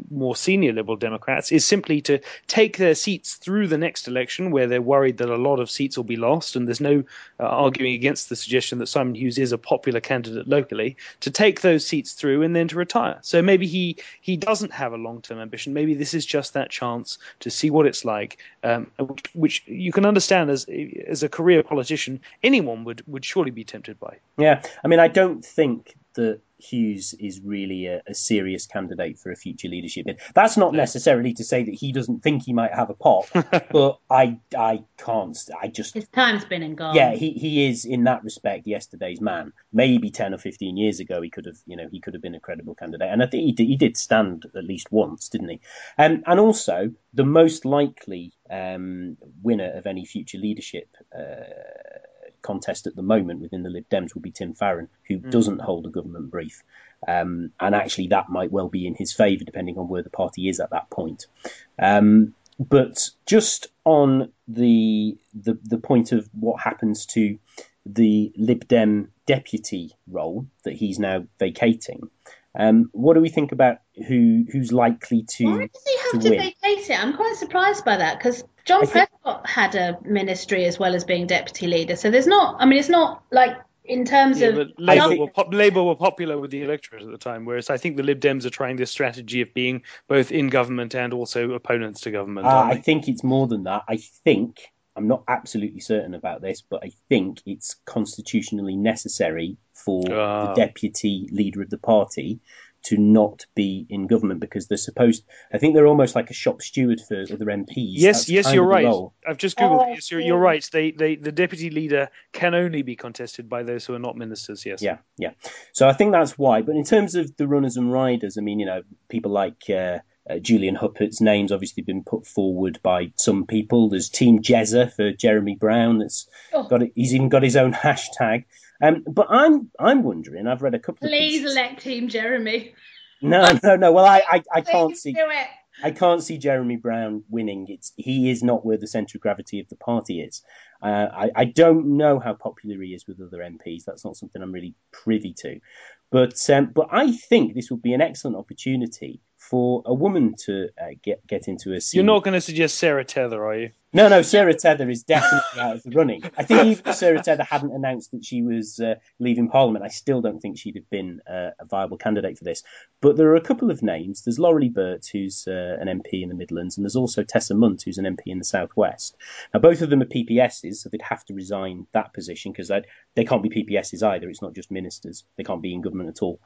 more senior Liberal Democrats is simply to take their seats through the next election, where they're worried that a lot of seats will be lost, and there's no uh, arguing against the suggestion that Simon Hughes is a popular candidate locally, to take those seats through and then to retire. So maybe he, he doesn't have a long-term ambition. Maybe this is just that chance to see what it's like, um, which, which you can understand as as a career politician, anyone would, would surely be tempted by. Yeah, I mean, I don't think that Hughes is really a, a serious candidate for a future leadership bid. That's not necessarily to say that he doesn't think he might have a pop, but I I can't. I just his time's been and gone. Yeah, he, he is in that respect yesterday's man. Maybe ten or fifteen years ago, he could have you know he could have been a credible candidate, and I think he did, he did stand at least once, didn't he? Um, and also the most likely um, winner of any future leadership Uh, contest at the moment within the Lib Dems will be Tim Farron, who mm. doesn't hold a government brief. Um, and actually that might well be in his favour, depending on where the party is at that point. Um, but just on the, the the point of what happens to the Lib Dem deputy role that he's now vacating, um, what do we think about who who's likely to Why does he have to, to vacate it? I'm quite surprised by that, because John think, Prescott had a ministry as well as being deputy leader. So there's not, I mean, it's not like in terms yeah, of... Labour, think, were pop, Labour were popular with the electorate at the time, whereas I think the Lib Dems are trying this strategy of being both in government and also opponents to government. Uh, I think it's more than that. I think, I'm not absolutely certain about this, but I think it's constitutionally necessary for uh. the deputy leader of the party to not be in government, because they're supposed, I think they're almost like a shop steward for other M Ps. Yes, That's yes, you're right. Role. I've just Googled oh, it. Yes, you're, you're right. They, they, the deputy leader can only be contested by those who are not ministers, yes. Yeah, yeah. So I think that's why. But in terms of the runners and riders, I mean, you know, people like uh, uh, Julian Huppert's name's obviously been put forward by some people. There's Team Jezza for Jeremy Brown. That's oh. got it. He's even got his own hashtag. Um, but I'm I'm wondering, I've read a couple Please of Please elect Team Jeremy. No, no, no. Well, I, I, I can't Please see do it. I can't see Jeremy Brown winning. It's he is not where the centre of gravity of the party is. Uh, I, I don't know how popular he is with other M Ps. That's not something I'm really privy to. But um, but I think this would be an excellent opportunity for a woman to uh, get get into a scene. You're not going to suggest Sarah Tether, are you? No, no, Sarah Tether is definitely out of the running. I think even if Sarah Tether hadn't announced that she was uh, leaving Parliament, I still don't think she'd have been uh, a viable candidate for this. But there are a couple of names. There's Laurie Burt, who's uh, an M P in the Midlands, and there's also Tessa Munt, who's an M P in the South West. Now, both of them are P P Ss, so they'd have to resign that position, because they can't be P P Ss either. It's not just ministers. They can't be in government at all.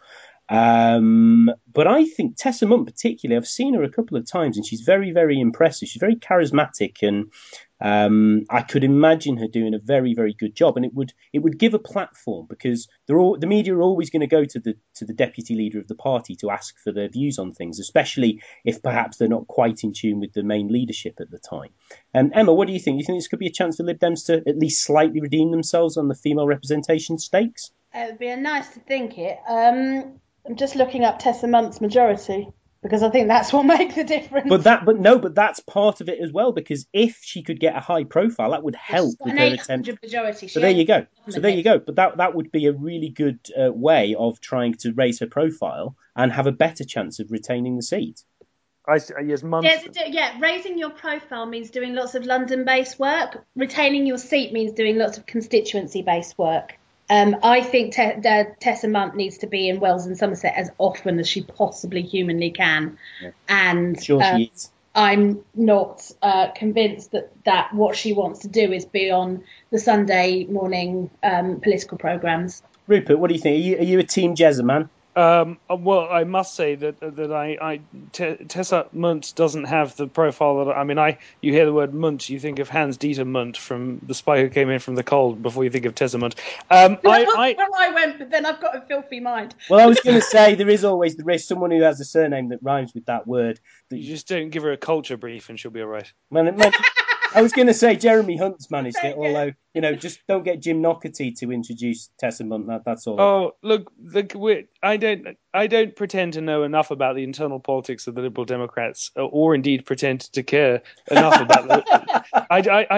Um, but I think Tessa Munt particularly, I've seen her a couple of times, and she's very, very impressive. She's very charismatic, and um, I could imagine her doing a very, very good job. And it would it would give a platform, because they're all, the media are always going to go to the to the deputy leader of the party to ask for their views on things, especially if perhaps they're not quite in tune with the main leadership at the time. And um, Emma, what do you think? Do you think this could be a chance for Lib Dems to at least slightly redeem themselves on the female representation stakes? It would be nice to think it. Um... I'm just looking up Tessa Munt's majority, because I think that's what makes the difference. But that, but no, but that's part of it as well, because if she could get a high profile, that would help with her attempt. Majority. So there you go. So there you go. But that that would be a really good uh, way of trying to raise her profile and have a better chance of retaining the seat. I yes, Munt. Yeah, yeah, raising your profile means doing lots of London-based work. Retaining your seat means doing lots of constituency-based work. Um, I think Te- the Tessa Munt needs to be in Wells and Somerset as often as she possibly humanly can. Yeah. And sure uh, she is. I'm not uh, convinced that, that what she wants to do is be on the Sunday morning um, political programmes. Rupert, what do you think? Are you, are you a Team Jezza man? Um, well, I must say that that I, I T- Tessa Munt doesn't have the profile that I mean. I you hear the word Munt, you think of Hans Dieter Munt from the spy who came in from the cold before you think of Tessa Munt. Um, no, I, that's I, where I went, but then I've got a filthy mind. Well, I was going to say there is always the risk someone who has a surname that rhymes with that word. That you just don't give her a culture brief and she'll be all right. Well, it might, I was going to say Jeremy Hunt's managed it, although, you know, just don't get Jim Knockerty to introduce Tessa Munt. That, that's all. Oh, look, look we're, I don't I don't pretend to know enough about the internal politics of the Liberal Democrats, or indeed pretend to care enough about them. I, I, I don't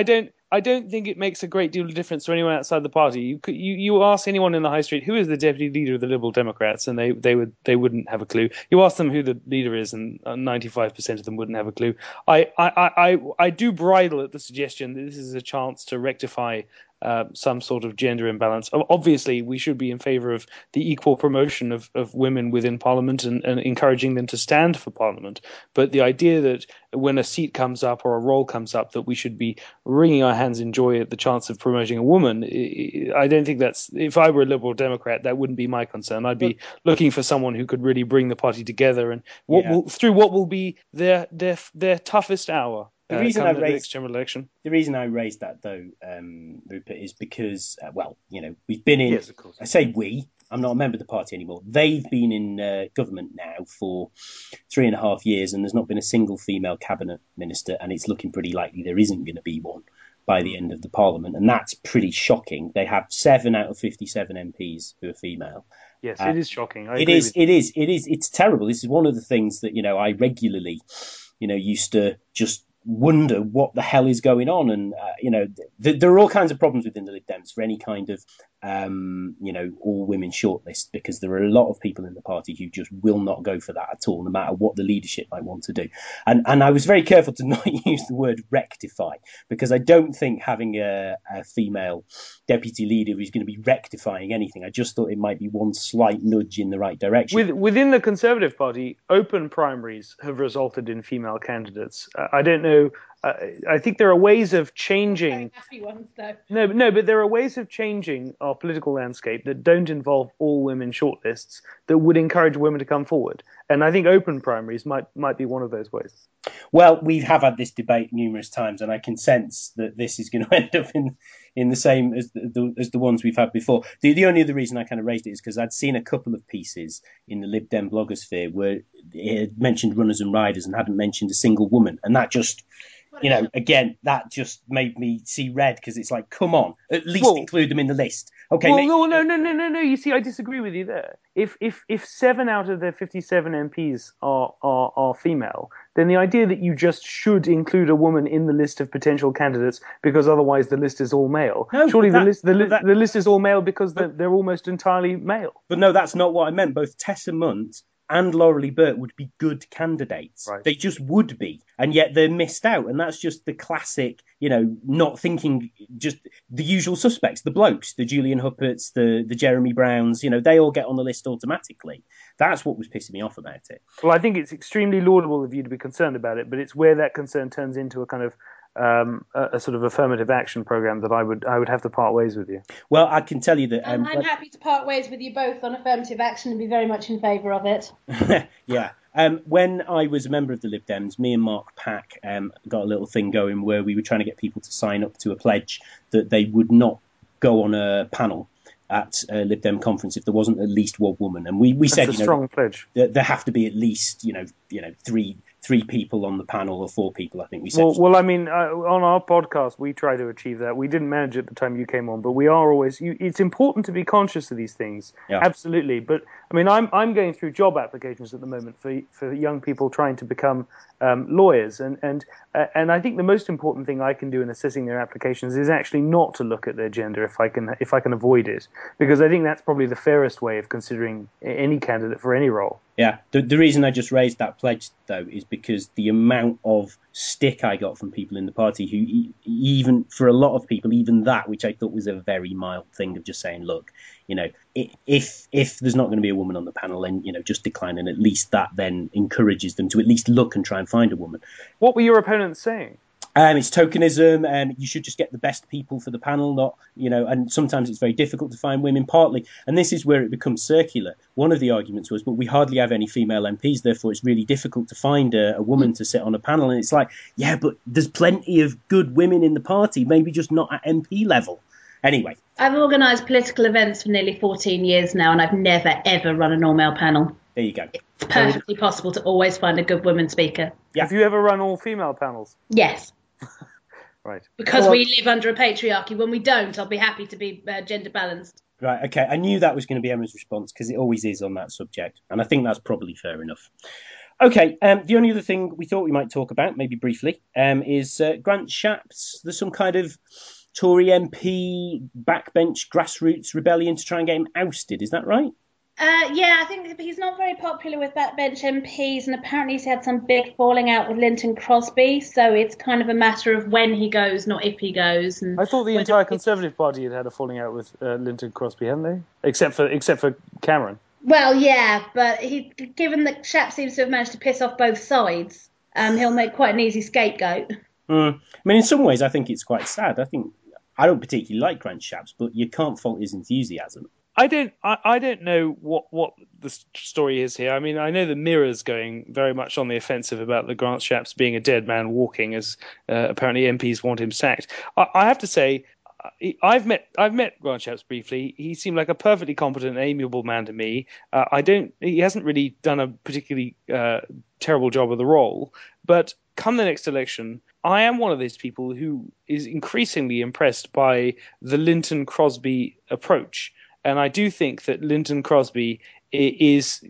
I don't think it makes a great deal of difference to anyone outside the party. You could, you, you ask anyone in the high street who is the deputy leader of the Liberal Democrats, and they, they would they wouldn't have a clue. You ask them who the leader is, and ninety-five percent of them wouldn't have a clue. I I, I, I do bridle at the suggestion that this is a chance to rectify Uh, some sort of gender imbalance. Obviously, we should be in favour of the equal promotion of, of women within Parliament and, and encouraging them to stand for Parliament. But the idea that when a seat comes up or a role comes up that we should be wringing our hands in joy at the chance of promoting a woman, I don't think that's, if I were a Liberal Democrat, that wouldn't be my concern. I'd be looking for someone who could really bring the party together and what Yeah. will, through what will be their their their toughest hour. The Uh, reason come I the raised next general election. the reason I raised that though, um, Rupert, is because uh, well, you know, we've been in. Yes, of course. I say we. I'm not a member of the party anymore. They've been in uh, government now for three and a half years, and there's not been a single female cabinet minister, and it's looking pretty likely there isn't going to be one by the end of the Parliament, and that's pretty shocking. They have seven out of fifty-seven M Ps who are female. Yes, Uh, it is shocking. I It agree is, with you. it is, it is, it's terrible. This is one of the things that, you know, I regularly, you know, used to just wonder what the hell is going on. And, uh, you know, th- there are all kinds of problems within the Lib Dems for any kind of, um, you know, all women shortlist, because there are a lot of people in the party who just will not go for that at all, no matter what the leadership might want to do. And and I was very careful to not use the word rectify, because I don't think having a, a female deputy leader is going to be rectifying anything. I just thought it might be one slight nudge in the right direction. With, within the Conservative Party, open primaries have resulted in female candidates. Uh, I don't know. Uh, I think there are ways of changing. Very happy ones, though. No, but no, but there are ways of changing our political landscape that don't involve all women shortlists that would encourage women to come forward. And I think open primaries might might be one of those ways. Well, we have had this debate numerous times, and I can sense that this is going to end up in in the same as the, the as the ones we've had before. The the only other reason I kind of raised it is because I'd seen a couple of pieces in the Lib Dem blogosphere where it had mentioned runners and riders and hadn't mentioned a single woman, and that just, you know, again, that just made me see red, because it's like, come on, at least Well- include them in the list. Okay, Well, maybe- no, no, no, no, no, no. You see, I disagree with you there. If if if seven out of the fifty-seven M Ps are are are female, then the idea that you just should include a woman in the list of potential candidates because otherwise the list is all male. No, Surely that- the list the, li- that- the list is all male because they're, they're almost entirely male. But no, that's not what I meant. Both Tessa Munt and Laura Lee Burt would be good candidates. Right. They just would be. And yet they're missed out. And that's just the classic, you know, not thinking, just the usual suspects, the blokes, the Julian Hupperts, the, the Jeremy Browns, you know, they all get on the list automatically. That's what was pissing me off about it. Well, I think it's extremely laudable of you to be concerned about it, but it's where that concern turns into a kind of um, a, a sort of affirmative action program that I would I would have to part ways with you. Well, I can tell you that... Um, Um, I'm happy to part ways with you both on affirmative action and be very much in favour of it. yeah. Um, when I was a member of the Lib Dems, me and Mark Pack um, got a little thing going where we were trying to get people to sign up to a pledge that they would not go on a panel at a Lib Dem conference if there wasn't at least one woman. And we, we That's said, a you know, strong pledge. there, there have to be at least, you know, you know, three three people on the panel, or four people, I think we said. Well, well, I mean, uh, on our podcast, we try to achieve that. We didn't manage it at the time you came on, but we are always. You, it's important to be conscious of these things, Yeah. absolutely. But I mean, I'm I'm going through job applications at the moment for for young people trying to become um, lawyers, and and uh, and I think the most important thing I can do in assessing their applications is actually not to look at their gender if I can if I can avoid it, because I think that's probably the fairest way of considering any candidate for any role. Yeah, the, the reason I just raised that pledge, though, is because the amount of stick I got from people in the party who, e- even for a lot of people, even that, which I thought was a very mild thing of just saying, look, you know, i- if if there's not going to be a woman on the panel, then, you know, just decline. And at least that then encourages them to at least look and try and find a woman. What were your opponents saying? Um, it's tokenism, and you should just get the best people for the panel, not, you know, and sometimes it's very difficult to find women, partly. And this is where it becomes circular. One of the arguments was, but we hardly have any female M Ps, therefore it's really difficult to find a, a woman to sit on a panel. And it's like, yeah, but there's plenty of good women in the party, maybe just not at M P level. Anyway. I've organised political events for nearly fourteen years now, and I've never, ever run an all-male panel. There you go. It's perfectly possible to always find a good woman speaker. Yeah. Have you ever run all female panels? Yes. Right. Because Well, we live under a patriarchy. When we don't, I'll be happy to be uh, gender balanced. Right, okay. I knew that was going to be Emma's response, because it always is on that subject. And I think that's probably fair enough. Okay, um, the only other thing we thought we might talk about, maybe briefly, um, is uh, Grant Shapps. There's some kind of Tory M P backbench grassroots rebellion to try and get him ousted. Is that right? Uh, yeah, I think he's not very popular with backbench M Ps, and apparently he's had some big falling out with Linton Crosby. So it's kind of a matter of when he goes, not if he goes. And I thought the entire Conservative Party had had a falling out with uh, Linton Crosby, hadn't they? Except for except for Cameron. Well, yeah, but he, given that Shapps seems to have managed to piss off both sides, um, he'll make quite an easy scapegoat. Mm. I mean, in some ways, I think it's quite sad. I think I don't particularly like Grant Shapps, but you can't fault his enthusiasm. I don't. I, I don't know what, what the story is here. I mean, I know the Mirror's going very much on the offensive about the Grant Shapps being a dead man walking, as uh, apparently M Ps want him sacked. I, I have to say, I've met I've met Grant Shapps briefly. He seemed like a perfectly competent, amiable man to me. Uh, I don't. He hasn't really done a particularly uh, terrible job of the role. But come the next election, I am one of those people who is increasingly impressed by the Linton Crosby approach. And I do think that Linton Crosby is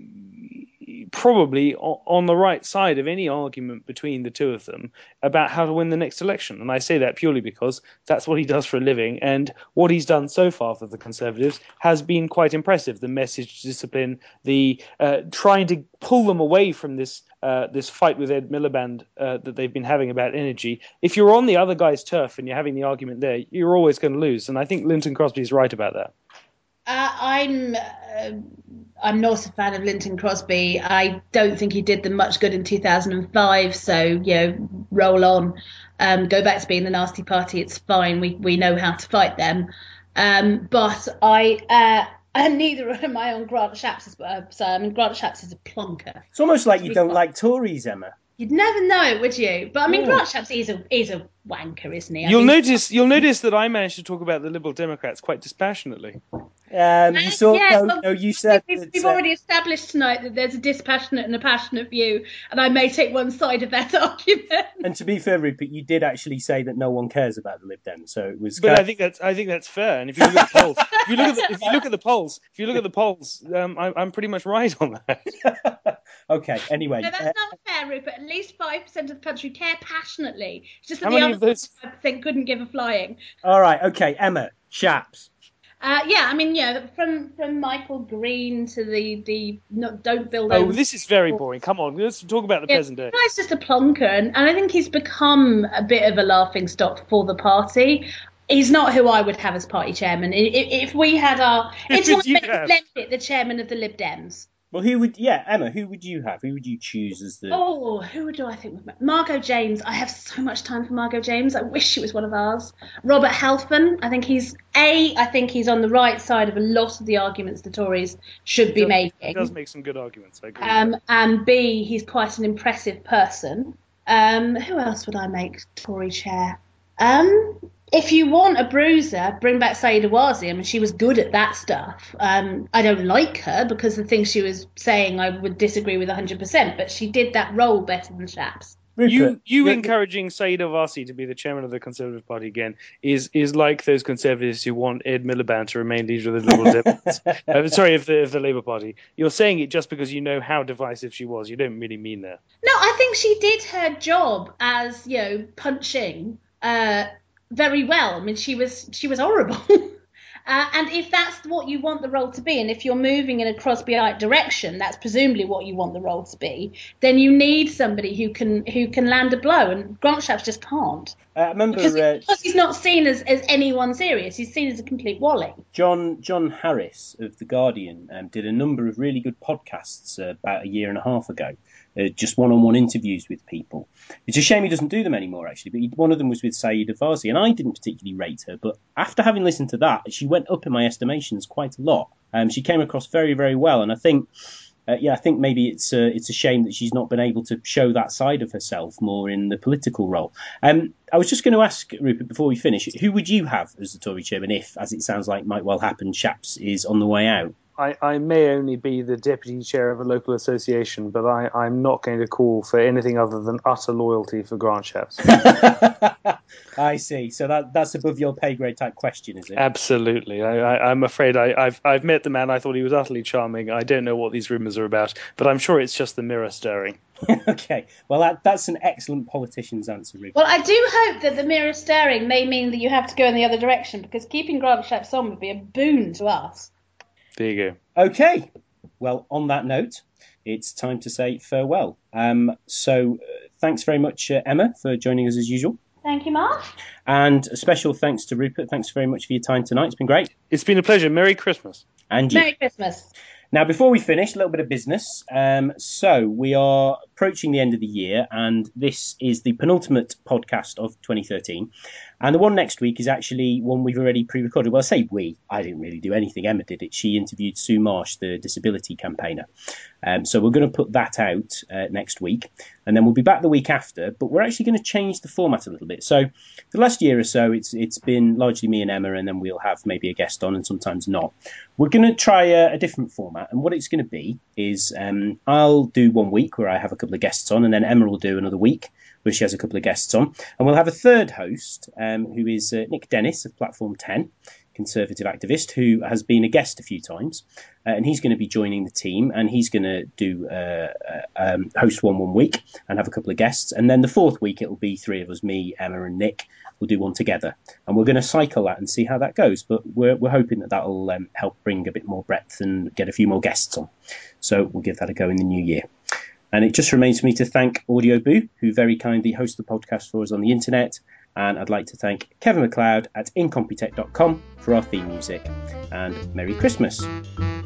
probably on the right side of any argument between the two of them about how to win the next election. And I say that purely because that's what he does for a living. And what he's done so far for the Conservatives has been quite impressive. The message discipline, the uh, trying to pull them away from this uh, this fight with Ed Miliband uh, that they've been having about energy. If you're on the other guy's turf and you're having the argument there, you're always going to lose. And I think Linton Crosby is right about that. Uh, I'm uh, I'm not a fan of Linton Crosby. I don't think he did them much good in two thousand five. So, you know, roll on, um, go back to being the nasty party. It's fine. We we know how to fight them. Um, but I uh, and neither am I on Grant Shapps. Uh, so I mean, Grant Shapps is a plonker. It's almost like you don't like Tories, Emma. You'd never know, would you? But I mean, yeah. Grant Shapps is a is a wanker, isn't he? I you'll think... notice you'll notice that I managed to talk about the Liberal Democrats quite dispassionately. Um, you saw, yeah, no, well, no, you said we've, that, we've uh, already established tonight that there's a dispassionate and a passionate view, and I may take one side of that argument. And to be fair, Rupert, you did actually say that no one cares about the Lib Dems, so it was. But I think that's I think that's fair. And if you look at the polls, if you look at the, if you look at the polls, if you look at the polls, um, I, I'm pretty much right on that. Okay. Anyway, no, that's uh, not fair, Rupert. At least five percent of the country care passionately. It's just that How the many other of those? five percent couldn't give a flying. All right. Okay, Emma Shapps. Uh, yeah, I mean, yeah, from from Michael Green to the the no, don't build. Oh, this is very boring. Come on, let's talk about the yeah, present day. He's just a plonker, and, and I think he's become a bit of a laughing stock for the party. He's not who I would have as party chairman. If, if we had our, it's like Splendid, the chairman of the Lib Dems. Well, who would? Yeah, Emma. Who would you have? Who would you choose as the? Oh, who do I think? Margot James. I have so much time for Margot James. I wish she was one of ours. Robert Halfon. I think he's a. I think he's on the right side of a lot of the arguments the Tories should be he does, making. He does make some good arguments. I agree. Um, and B, he's quite an impressive person. Um, who else would I make Tory chair? Um. If you want a bruiser, bring back Sayeeda Wazi. I mean, she was good at that stuff. Um, I don't like her because the things she was saying I would disagree with one hundred percent, but she did that role better than Shapps. You you encouraging Sayeeda Wazi to be the chairman of the Conservative Party again is is like those Conservatives who want Ed Miliband to remain leader of the Liberal Democrats. uh, sorry, of the, of the Labour Party. You're saying it just because you know how divisive she was. You don't really mean that. No, I think she did her job as, you know, punching uh, very well. I mean, she was she was horrible. Uh, and if that's what you want the role to be, and if you're moving in a Crosbyite direction, that's presumably what you want the role to be, then you need somebody who can who can land a blow, and Grant Shapps just can't. Uh, I remember because, uh, because he's not seen as, as anyone serious. He's seen as a complete wally. John John Harris of The Guardian um, did a number of really good podcasts uh, about a year and a half ago, uh, just one-on-one interviews with people. It's a shame he doesn't do them anymore, actually, but he, one of them was with Sayeeda Wazi, and I didn't particularly rate her, but after having listened to that, she went up in my estimations quite a lot. Um, she came across very, very well, and I think, uh, yeah, I think maybe it's uh, it's a shame that she's not been able to show that side of herself more in the political role. Um, I was just going to ask, Rupert, before we finish, who would you have as the Tory chairman if, as it sounds like might well happen, Shapps is on the way out? I, I may only be the deputy chair of a local association, but I, I'm not going to call for anything other than utter loyalty for grant chefs. I see. So that that's above your pay grade type question, is it? Absolutely. I, I, I'm afraid I, I've I've met the man. I thought he was utterly charming. I don't know what these rumours are about, but I'm sure it's just the mirror stirring. Okay. Well, that, that's an excellent politician's answer, Ruby. Well, I do hope that the mirror staring may mean that you have to go in the other direction, because keeping grant chefs on would be a boon to us. There you go. Okay. Well, on that note, it's time to say farewell. Um, so uh, thanks very much, uh, Emma, for joining us as usual. Thank you, Mark. And a special thanks to Rupert. Thanks very much for your time tonight. It's been great. It's been a pleasure. Merry Christmas. And you. Merry Christmas. Now, before we finish, a little bit of business. Um, so we are approaching the end of the year, and this is the penultimate podcast of twenty thirteen. And the one next week is actually one we've already pre-recorded. Well, I say we. I didn't really do anything. Emma did it. She interviewed Sue Marsh, the disability campaigner. Um, so we're going to put that out uh, next week, and then we'll be back the week after. But we're actually going to change the format a little bit. So the last year or so, it's it's been largely me and Emma, and then we'll have maybe a guest on, and sometimes not. We're going to try a, a different format, and what it's going to be is um, I'll do one week where I have a couple of guests on, and then Emma will do another week where she has a couple of guests on, and we'll have a third host um, who is uh, Nick Dennis of Platform ten, conservative activist who has been a guest a few times, uh, and he's going to be joining the team, and he's going to do uh, uh, um, host one one week and have a couple of guests, and then the fourth week it will be three of us, me, Emma, and Nick. We'll do one together, and we're going to cycle that and see how that goes. But we're we're hoping that that'll um, help bring a bit more breadth and get a few more guests on. So we'll give that a go in the new year. And it just remains for me to thank Audioboo, who very kindly host the podcast for us on the internet. And I'd like to thank Kevin MacLeod at incompetech dot com for our theme music. And Merry Christmas.